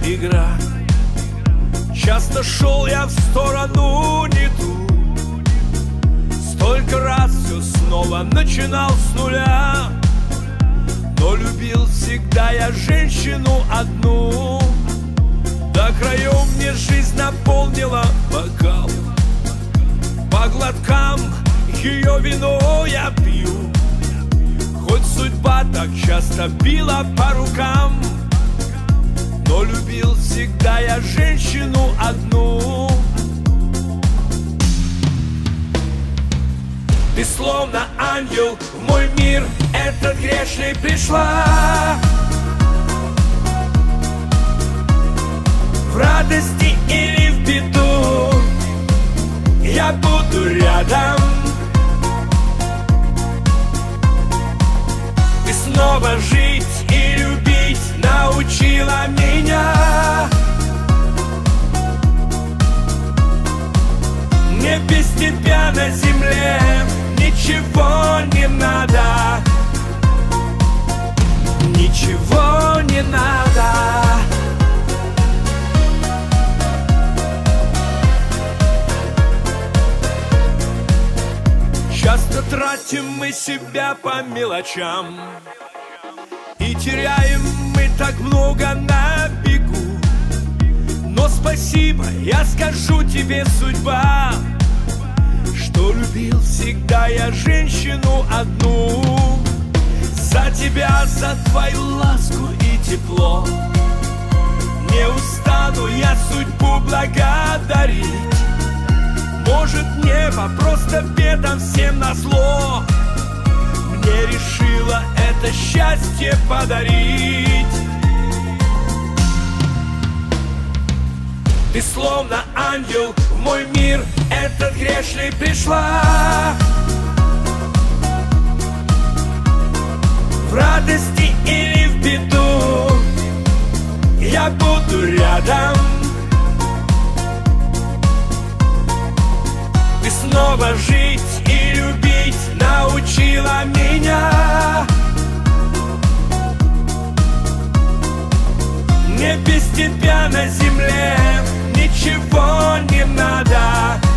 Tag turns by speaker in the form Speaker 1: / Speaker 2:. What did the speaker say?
Speaker 1: игра. Часто шел я в сторону не ту, столько раз все снова начинал с нуля. Но любил всегда я женщину одну. До краев мне жизнь наполнила бокал. По глоткам ее вино я пью. Хоть судьба так часто била по рукам, но любил всегда я женщину одну. Ты словно ангел в мой мир этот грешный пришла. В радости или в беду я буду рядом. Ты снова жить и любить научила меня. Мне без тебя на земле ничего не надо. Ничего не надо. Часто тратим мы себя по мелочам, и теряем мы так много на бегу. Но спасибо, я скажу тебе, судьба, что любил всегда я женщину одну. За тебя, за твою ласку и тепло не устану я судьбу благодарить. Может, небо просто бедам всем назло мне решила это счастье подарить. Ты словно ангел в мой мир этот грешный пришла. В радости или в беду я буду рядом. Ты снова жить и любить научила меня. Мне без тебя на земле ничего не надо.